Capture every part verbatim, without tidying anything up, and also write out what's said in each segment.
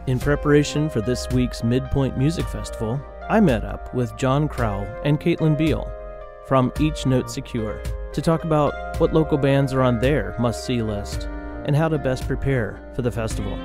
In preparation for this week's Midpoint Music Festival, I met up with John Crowell and Caitlin Beal from Each Note Secure to talk about what local bands are on their must-see list and how to best prepare for the festival.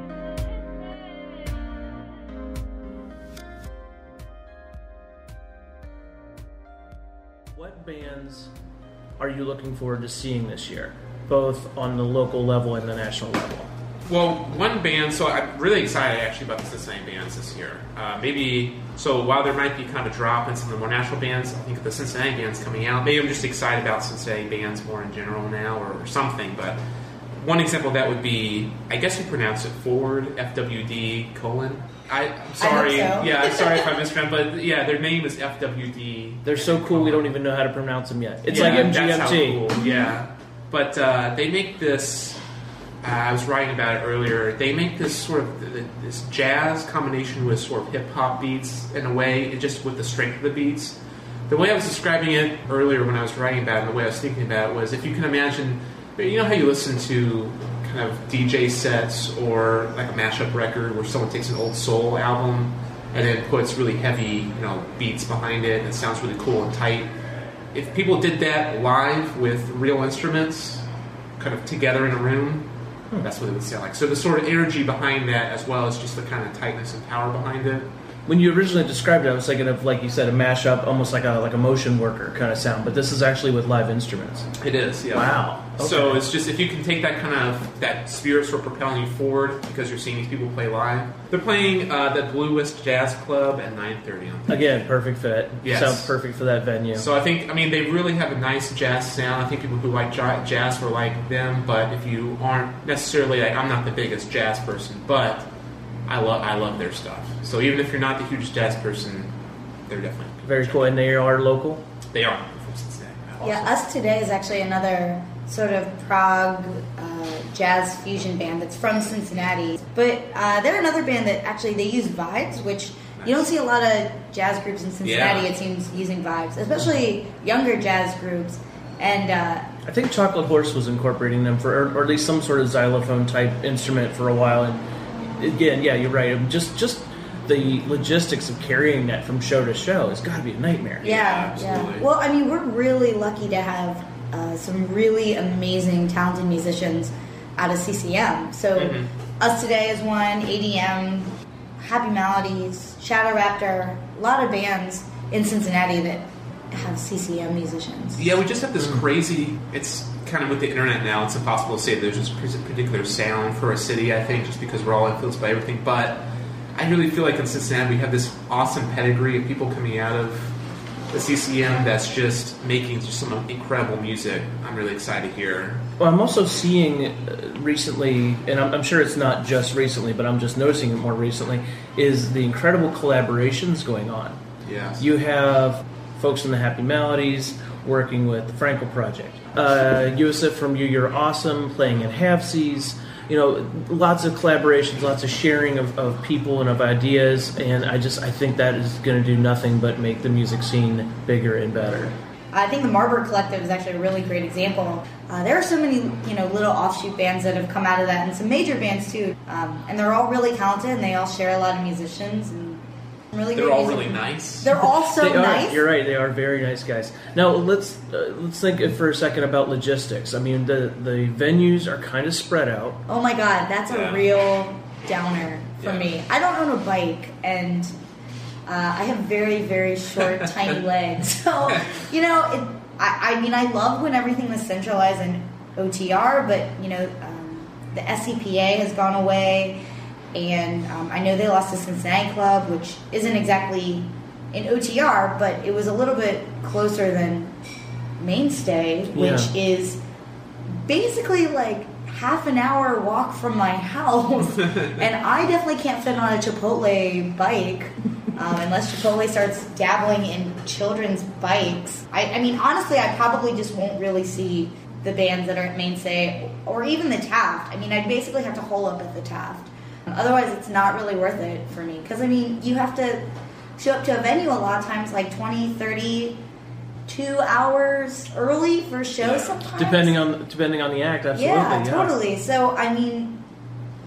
What bands are you looking forward to seeing this year, both on the local level and the national level? Well, one band, so I'm really excited actually about the Cincinnati bands this year. Uh, maybe, so while there might be kind of a drop in some of the more national bands, I think the Cincinnati band's coming out. Maybe I'm just excited about Cincinnati bands more in general now or, or something, but one example of that would be, I guess you pronounce it Ford, F W D colon. I, I'm sorry, I hope so. yeah, I'm sorry if I mispronounced, but yeah, their name is F W D. They're so cool we don't even know how to pronounce them yet. It's yeah, like M G M T. That's how cool, yeah. But uh, they make this, uh, I was writing about it earlier, they make this sort of, this jazz combination with sort of hip-hop beats in a way, just with the strength of the beats. The way I was describing it earlier when I was writing about it, and the way I was thinking about it was, if you can imagine, you know how you listen to kind of D J sets or like a mashup record where someone takes an old soul album and then puts really heavy, you know, beats behind it and it sounds really cool and tight. If people did that live with real instruments, kind of together in a room, hmm. that's what it would sound like. So the sort of energy behind that, as well as just the kind of tightness and power behind it. When you originally described it, I was thinking of, like you said, a mashup, almost like a like a motion worker kind of sound. But this is actually with live instruments. It is, yeah. Wow. Okay. So it's just, if you can take that kind of, that spirit sort of propelling you forward because you're seeing these people play live. They're playing uh, the Blue West Jazz Club at nine thirty on Thursday. Again, perfect fit. Yes. Sounds perfect for that venue. So I think, I mean, they really have a nice jazz sound. I think people who like jazz will like them, but if you aren't necessarily, like, I'm not the biggest jazz person, but I love I love their stuff. So even if you're not the hugest jazz person, they're definitely very cool. And they are local? They are from Cincinnati. Awesome. Yeah, Us Today is actually another sort of prog uh, jazz fusion band that's from Cincinnati. But uh, they're another band that actually they use vibes, which nice. You don't see a lot of jazz groups in Cincinnati, yeah. it seems, using vibes, especially younger jazz groups. And uh, I think Chocolate Horse was incorporating them for, or, or at least some sort of xylophone type instrument for a while. And again, yeah, you're right. Just just the logistics of carrying that from show to show has got to be a nightmare. Yeah, yeah. yeah. Well, I mean, we're really lucky to have uh, some really amazing, talented musicians out of C C M. So, mm-hmm. Us Today is one, A D M, Happy Melodies, Shadow Raptor, a lot of bands in Cincinnati that have C C M musicians. Yeah, we just have this crazy, it's kind of with the internet now, it's impossible to say there's this particular sound for a city, I think, just because we're all influenced by everything. But I really feel like in Cincinnati we have this awesome pedigree of people coming out of the C C M that's just making just some incredible music. I'm really excited to hear. Well, I'm also seeing recently, and I'm, I'm sure it's not just recently, but I'm just noticing it more recently, is the incredible collaborations going on. Yes. You have folks from the Happy Melodies working with the Frankel Project. Uh, Yusuf from You You're Awesome playing in Halfsies. You know, lots of collaborations, lots of sharing of, of people and of ideas, and I just I think that is going to do nothing but make the music scene bigger and better. I think the Marburg Collective is actually a really great example. Uh, there are so many, you know, little offshoot bands that have come out of that, and some major bands too. Um, and they're all really talented, and they all share a lot of musicians and really. They're great all music. really nice. They're all so they are, nice. You're right. They are very nice guys. Now let's uh, let's think for a second about logistics. I mean, the the venues are kind of spread out. Oh my God, that's a yeah. real downer for yeah. me. I don't own a bike, and uh, I have very very short, tiny legs. So you know, it, I I mean, I love when everything was centralized in O T R, but you know, um, the S C P A has gone away. And um, I know they lost to Cincinnati Club, which isn't exactly in O T R, but it was a little bit closer than Mainstay, which yeah. is basically like half an hour walk from my house. And I definitely can't fit on a Chipotle bike um, unless Chipotle starts dabbling in children's bikes. I, I mean, honestly, I probably just won't really see the bands that are at Mainstay or even the Taft. I mean, I'd basically have to hole up at the Taft. Otherwise, it's not really worth it for me. Because, I mean, you have to show up to a venue a lot of times, like twenty, thirty, two hours early for shows yeah. sometimes. Depending on depending on the act, absolutely. Yeah, yeah, totally. So, I mean,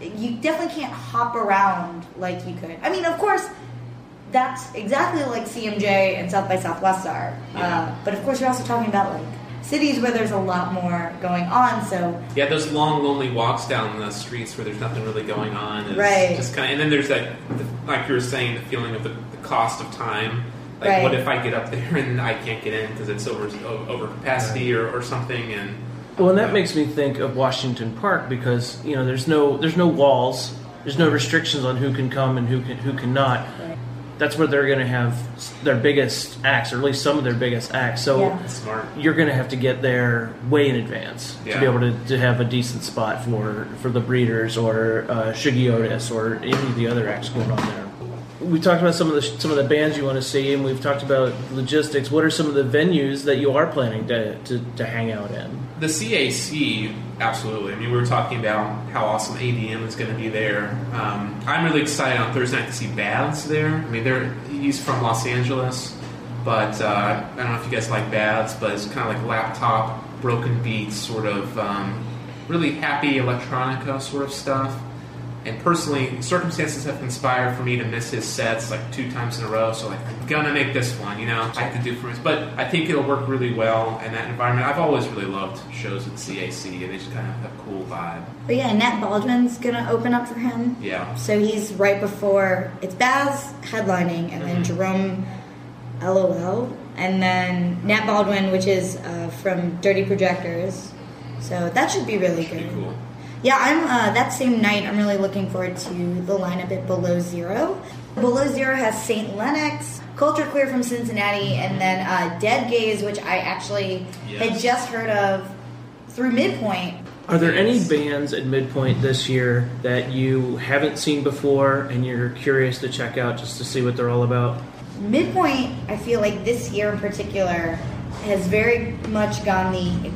you definitely can't hop around like you could. I mean, of course, that's exactly like C M J and South by Southwest are. Yeah. Uh, but of course, you're also talking about like cities where there's a lot more going on. So yeah, those long, lonely walks down the streets where there's nothing really going on. Is right. Just kind of, and then there's that, like you were saying, the feeling of the, the cost of time. Like, right. what if I get up there and I can't get in because it's over over capacity or, or something? And well, and that makes me think of Washington Park because you know there's no there's no walls, there's no restrictions on who can come and who can who cannot. Right. That's where they're going to have their biggest acts, or at least some of their biggest acts. So Yeah. Smart. you're going to have to get there way in advance Yeah. to be able to, to have a decent spot for, for the Breeders or uh, Shuggy Otis or any of the other acts going on there. We talked about some of the some of the bands you want to see, and we've talked about logistics. What are some of the venues that you are planning to, to, to hang out in? The C A C, absolutely. I mean, we were talking about how awesome A D M is going to be there. Um, I'm really excited on Thursday night to see Baths there. I mean, they're he's from Los Angeles, but uh, I don't know if you guys like Baths, but it's kind of like laptop, broken beats, sort of um, really happy electronica sort of stuff. And personally, circumstances have conspired for me to miss his sets like two times in a row. So like, I'm gonna make this one, you know. I have to do for him, but I think it'll work really well in that environment. I've always really loved shows at C A C, and they just kind of have a cool vibe. But yeah, Nat Baldwin's gonna open up for him. Yeah. So he's right before it's Baz headlining, and then Mhm. Jerome L O L, and then Nat Baldwin, which is uh, from Dirty Projectors. So that should be really Pretty good. cool. Yeah, I'm uh, that same night. I'm really looking forward to the lineup at Below Zero. Below Zero has Saint Lennox, Culture Queer from Cincinnati, and then uh, Dead Gaze, which I actually Yes. had just heard of through Midpoint. Are there any Yes. bands at Midpoint this year that you haven't seen before and you're curious to check out just to see what they're all about? Midpoint, I feel like this year in particular, has very much gone the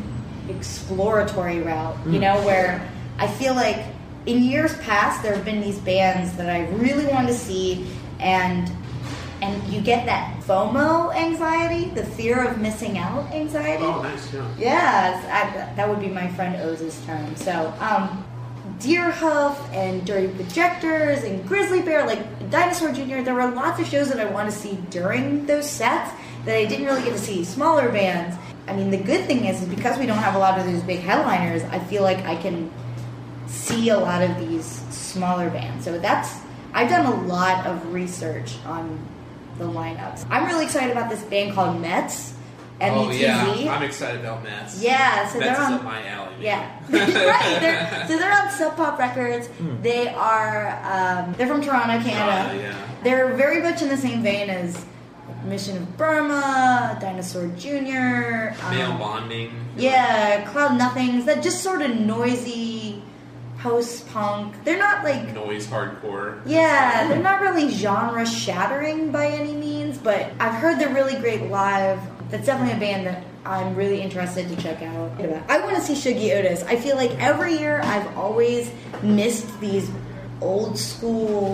exploratory route, you Mm. know, where I feel like in years past there have been these bands that I really wanted to see, and and you get that FOMO anxiety, the fear of missing out anxiety. Oh, nice. Yeah. Yes, I, that would be my friend Oz's term. So, um, Deerhoof and Dirty Projectors and Grizzly Bear, like Dinosaur Junior, there were lots of shows that I want to see during those sets that I didn't really get to see. Smaller bands. I mean, the good thing is, is because we don't have a lot of those big headliners, I feel like I can see a lot of these smaller bands. So that's, I've done a lot of research on the lineups. I'm really excited about this band called Mets. M E T Z. Oh yeah, I'm excited about Mets. Yeah, so Mets they're is on up my alley. Man. yeah, right. They're, so they're on Sub Pop Records. Hmm. They are um, they're from Toronto, Canada. Uh, yeah. They're very much in the same vein as Mission of Burma, Dinosaur Junior, um, Male bonding. yeah, Cloud Nothings. That just sort of noisy post punk. They're not like Noise hardcore. yeah, they're not really genre shattering by any means, but I've heard they're really great live. That's definitely a band that I'm really interested to check out. I want to see Shuggy Otis. I feel like every year I've always missed these old school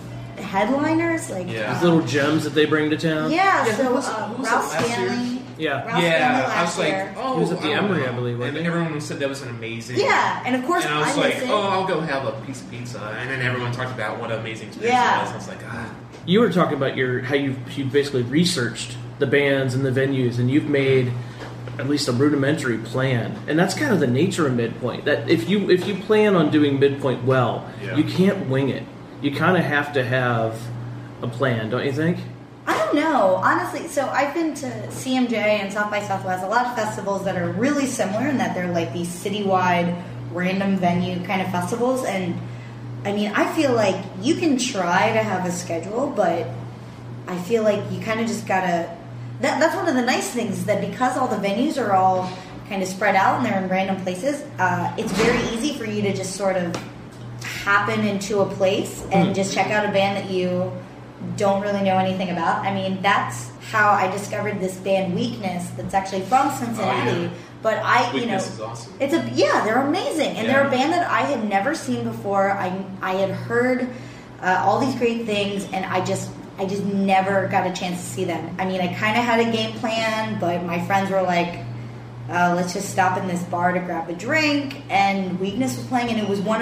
headliners. Like Yeah. These little gems that they bring to town? yeah, Yeah, so who was- uh, who was Ralph it last year? Stanley. Yeah. Ralph Stanley Yeah, last I was like, year. oh, He was at the I don't Emery, know. I believe, wasn't And he? everyone said that was an amazing. Yeah, and of course And I was I like, miss it. oh, I'll go have a piece of pizza. And then everyone talked about what an amazing experience Yeah. it was. I was like, ah. You were talking about your how you you basically researched the bands and the venues, and you've made at least a rudimentary plan. And that's kind of the nature of Midpoint. That if you if you plan on doing Midpoint well, Yeah. you can't wing it. You kind of have to have a plan, don't you think? I don't know, honestly. So I've been to C M J and South by Southwest, a lot of festivals that are really similar in that they're like these citywide, random venue kind of festivals. And I mean, I feel like you can try to have a schedule, but I feel like you kind of just gotta. That, that's one of the nice things is that because all the venues are all kind of spread out and they're in random places, uh, it's very easy for you to just sort of happen into a place and Mhm. just check out a band that you don't really know anything about. I mean, that's how I discovered this band Weakness that's actually from Cincinnati. Oh, yeah. But I, you know, Weakness is awesome. it's a yeah, they're amazing, and Yeah. they're a band that I had never seen before. I I had heard uh, all these great things, and I just I just never got a chance to see them. I mean, I kind of had a game plan, but my friends were like, uh, "Let's just stop in this bar to grab a drink," and Weakness was playing, and it was one of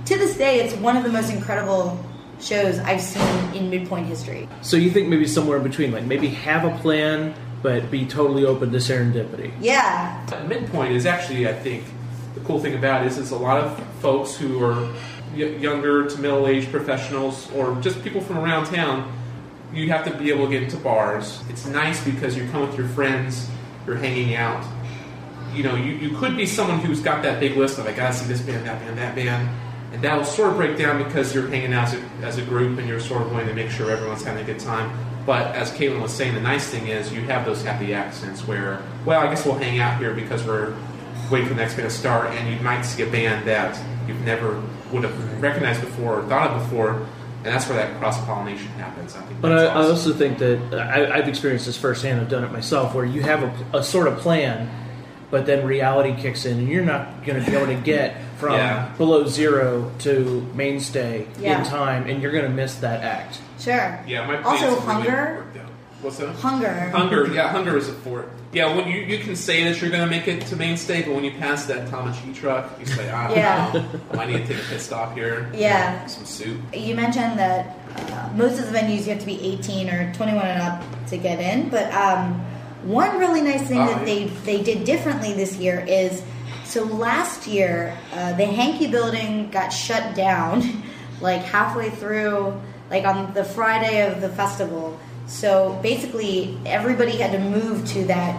to this day, it's one of the most incredible shows I've seen in Midpoint history. So you think maybe somewhere in between, like maybe have a plan, but be totally open to serendipity. Yeah. Midpoint is actually, I think, the cool thing about it is it's a lot of folks who are y- younger to middle-aged professionals or just people from around town. You have to be able to get into bars. It's nice because you come with your friends, you're hanging out. You know, you, you could be someone who's got that big list of, I gotta see this band, that band, that band. And that will sort of break down because you're hanging out as a, as a group and you're sort of wanting to make sure everyone's having a good time. But as Caitlin was saying, the nice thing is you have those happy accents where, well, I guess we'll hang out here because we're waiting for the next band to start, and you might see a band that you've never would have recognized before or thought of before, and that's where that cross-pollination happens. I think But I, that's I awesome. also think that I, I've experienced this firsthand. I've done it myself, where you have a, a sort of plan, but then reality kicks in, and you're not going to be able to get from Yeah. below zero to mainstay Yeah. in time, and you're going to miss that act. Sure. Yeah, my Also, plans really hunger. worked out. What's that? Hunger. Hunger, yeah, hunger is a fort. Yeah, when you, you can say that you're going to make it to mainstay, but when you pass that Tom and Cheese truck, you say, I don't Yeah. know, I might need to take a pit stop here. Yeah. Some soup. You mentioned that uh, most of the venues you have to be eighteen or twenty-one and up to get in, but um, one really nice thing Oh, that yeah. they they did differently this year is, so last year uh, the Hankey Building got shut down like halfway through, like on the Friday of the festival. So basically everybody had to move to that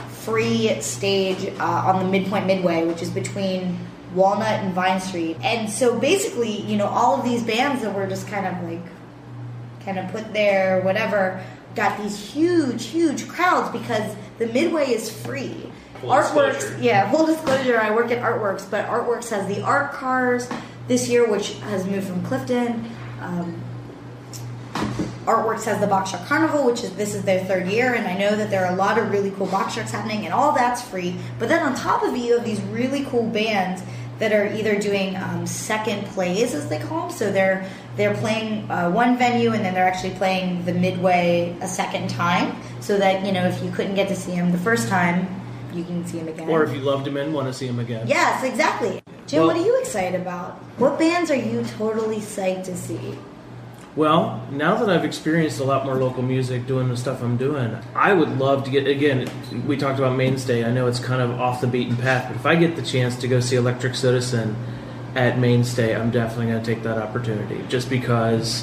free stage uh, on the Midpoint Midway, which is between Walnut and Vine Street. And so basically, you know, all of these bands that were just kind of like kind of put there, whatever, got these huge, huge crowds because the Midway is free. Full Artworks, disclosure. yeah, full disclosure, I work at Artworks, but Artworks has the art cars this year, which has moved from Clifton. Um, Artworks has the Box Truck Carnival, which is this is their third year, and I know that there are a lot of really cool box trucks happening, and all that's free. But then on top of it, you have these really cool bands that are either doing um, second plays, as they call them. So they're they're playing uh, one venue, and then they're actually playing the Midway a second time, so that, you know, if you couldn't get to see them the first time, you can see them again. Or if you loved him and want to see him again. Yes, exactly. Jim, Well- what are you excited about? What bands are you totally psyched to see? Well, now that I've experienced a lot more local music doing the stuff I'm doing, I would love to get, again, we talked about Mainstay. I know it's kind of off the beaten path, but if I get the chance to go see Electric Citizen at Mainstay, I'm definitely going to take that opportunity, just because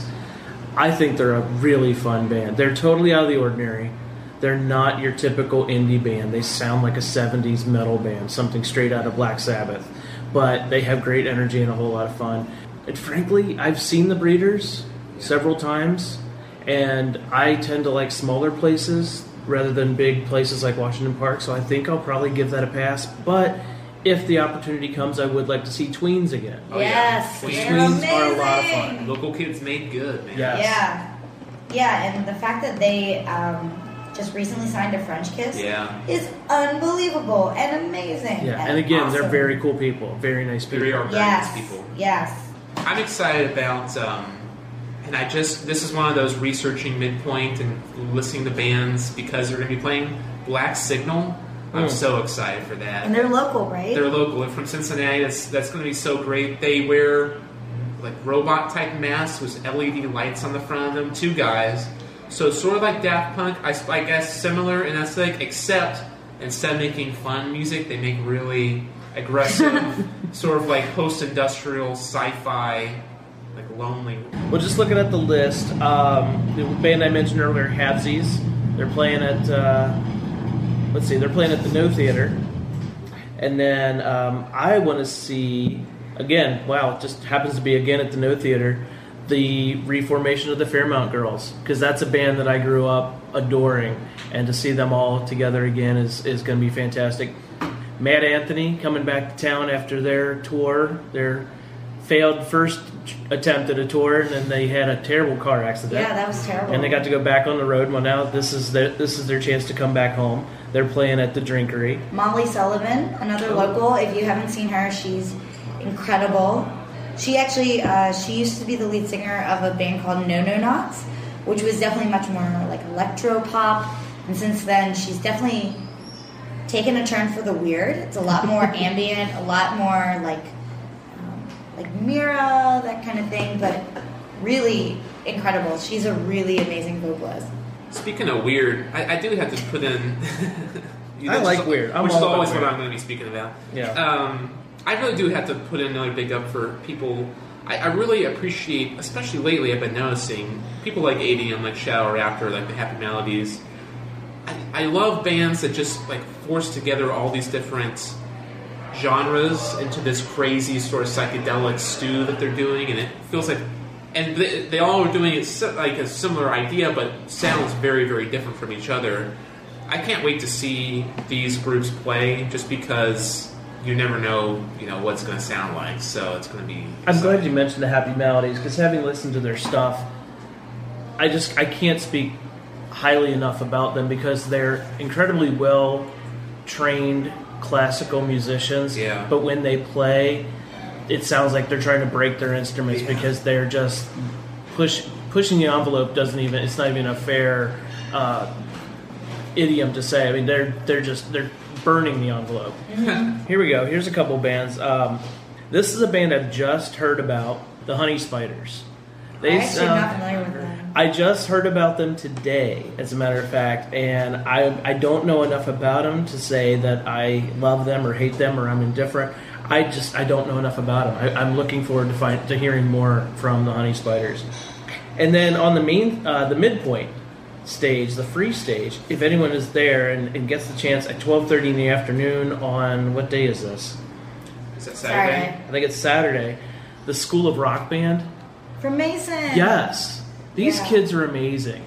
I think they're a really fun band. They're totally out of the ordinary. They're not your typical indie band. They sound like a seventies metal band, something straight out of Black Sabbath. But they have great energy and a whole lot of fun. And frankly, I've seen the Breeders several times, and I tend to like smaller places rather than big places like Washington Park, so I think I'll probably give that a pass. But if the opportunity comes, I would like to see Tweens again. Oh, yeah. Yes, Tweens. they're Tweens amazing. are a lot of fun. Local kids made good, man. Yeah. Yeah, yeah, and the fact that they um, just recently signed to French Kiss Yeah. is unbelievable and amazing. Yeah, and again, they're awesome. very cool people, very nice people. They are very yes, nice people. yes, I'm excited about, um, and I just, this is one of those researching Midpoint and listening to bands because they're going to be playing Black Signal. I'm Mm. so excited for that. and they're local, right? They're local. They're from Cincinnati. That's, that's going to be so great. They wear like robot type masks with L E D lights on the front of them. Two guys. So it's sort of like Daft Punk, I, I guess, similar in aesthetic, except instead of making fun music, they make really aggressive, sort of like post-industrial sci-fi, like lonely. Well, just looking at the list, um, the band I mentioned earlier, Havesies, they're playing at, uh, let's see, they're playing at the No Theater. And then um, I want to see, again, wow, it just happens to be again at the No Theater, the reformation of the Fairmount Girls, because that's a band that I grew up adoring, and to see them all together again is, is going to be fantastic. Mad Anthony coming back to town after their tour, their failed first attempt at a tour, and then they had a terrible car accident. Yeah, that was terrible. And they got to go back on the road. Well, now this is their, this is their chance to come back home. They're playing at the Drinkery. Molly Sullivan, another local. If you haven't seen her, she's incredible. She actually, uh, she used to be the lead singer of a band called No No Knots, which was definitely much more like electro pop. And since then, she's definitely taken a turn for the weird. It's a lot more ambient, a lot more like um, like Mira, that kind of thing, but really incredible. She's a really amazing vocalist. Speaking of weird, I, I do have to put in... you know, I like just, weird. I'm which all is always about what weird. I'm going to be speaking about. Yeah. Um, I really do have to put in another big up for people... I, I really appreciate, especially lately, I've been noticing people like A D M, like Shadow Raptor, like the Happy Melodies. I, I love bands that just like force together all these different genres into this crazy sort of psychedelic stew that they're doing, and it feels like, and they, they all are doing it si- like a similar idea, but sounds very, very different from each other. I can't wait to see these groups play, just because you never know, you know, what it's going to sound like. So it's going to be exciting. I'm glad you mentioned the Happy Melodies, because having listened to their stuff, I just I can't speak highly enough about them, because they're incredibly well trained classical musicians. Yeah. But when they play, it sounds like they're trying to break their instruments, Yeah. because they're just push pushing the envelope. Doesn't even it's not even a fair uh, idiom to say. I mean, they're they're just they're burning the envelope. Mm-hmm. Here we go. Here's a couple bands. Um, this is a band I've just heard about, the Honey Spiders. I'm actually uh, not familiar with them. I just heard about them today, as a matter of fact, and I I don't know enough about them to say that I love them or hate them or I'm indifferent. I just I don't know enough about them. I, I'm looking forward to find to hearing more from the Honey Spiders. And then on the main uh, the midpoint stage, the free stage, if anyone is there and, and gets the chance at twelve thirty in the afternoon on, what day is this? Is that Saturday? Saturday. I think it's Saturday. The School of Rock Band. From Mason. Yes. These Yeah. kids are amazing.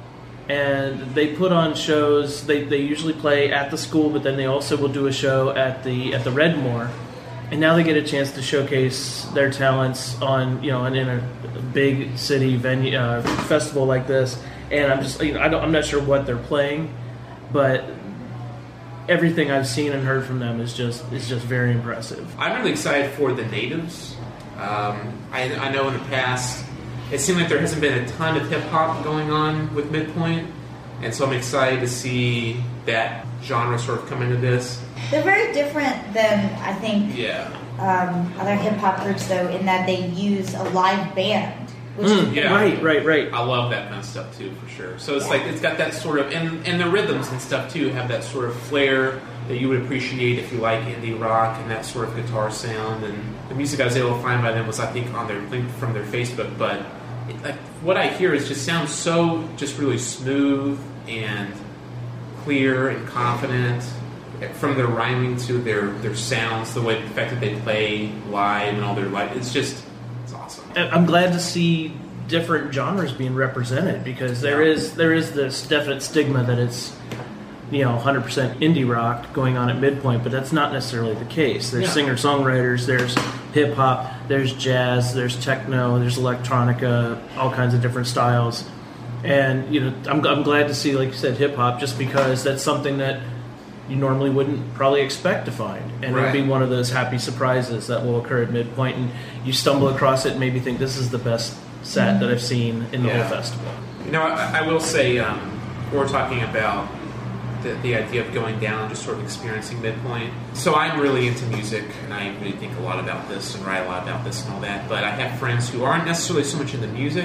And they put on shows. They, they usually play at the school, but then they also will do a show at the at the Redmore. And now they get a chance to showcase their talents on, you know, and in a big city venue uh, festival like this. And I'm just, you know, I don't, I'm not sure what they're playing, but everything I've seen and heard from them is just is just very impressive. I'm really excited for the Natives. Um, I, I know in the past, it seemed like there hasn't been a ton of hip-hop going on with Midpoint, and so I'm excited to see that genre sort of come into this. They're very different than, I think, Yeah. um, other hip-hop groups, though, in that they use a live band. Which Mm, is yeah. Right, right, right. I love that kind of stuff too, for sure. So it's Yeah. like, it's got that sort of, and, and the rhythms and stuff too have that sort of flair that you would appreciate if you like indie rock and that sort of guitar sound. And the music I was able to find by them was, I think, on their link from their Facebook. But it, like, what I hear is just sounds so just really smooth and clear and confident, from their rhyming to their, their sounds, the way the fact that they play live and all their live. It's just, it's awesome. I'm glad to see different genres being represented, because there Yeah. is there is this definite stigma that it's, you know, one hundred percent indie rock going on at Midpoint, but that's not necessarily the case. There's Yeah. singer-songwriters, there's hip-hop, there's jazz, there's techno, there's electronica, all kinds of different styles. And, you know, I'm, I'm glad to see, like you said, hip-hop, just because that's something that you normally wouldn't probably expect to find. And Right. it'll be one of those happy surprises that will occur at Midpoint, and you stumble across it and maybe think, this is the best set that I've seen in the Yeah. whole festival. You know, I, I will say, um, we're talking about the, the idea of going down and just sort of experiencing Midpoint. So I'm really into music, and I really think a lot about this and write a lot about this and all that. But I have friends who aren't necessarily so much into music,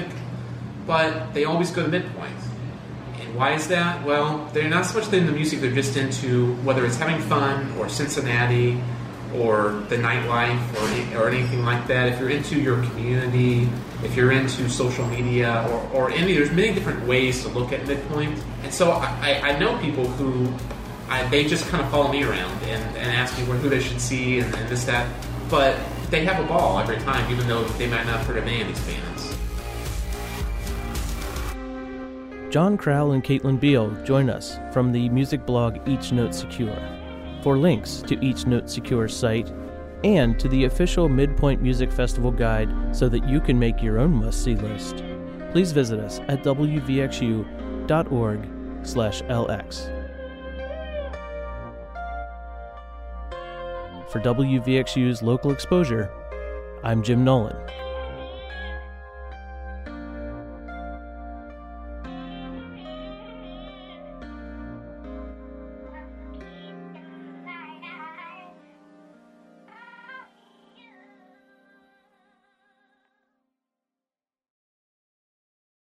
but they always go to Midpoint. And why is that? Well, they're not so much into music, they're just into whether it's having fun or Cincinnati or the nightlife or, any- or anything like that. If you're into your community, if you're into social media or, or any, there's many different ways to look at Midpoint. And so I, I know people who, I, they just kind of follow me around and, and ask me where, who they should see and, and this, that. But they have a ball every time, even though they might not have heard of any of these bands. John Crowell and Caitlin Beal join us from the music blog Each Note Secure. For links to Each Note Secure's site and to the official Midpoint Music Festival guide so that you can make your own must-see list, please visit us at w v x u dot org slash l x. For W V X U's Local Exposure, I'm Jim Nolan.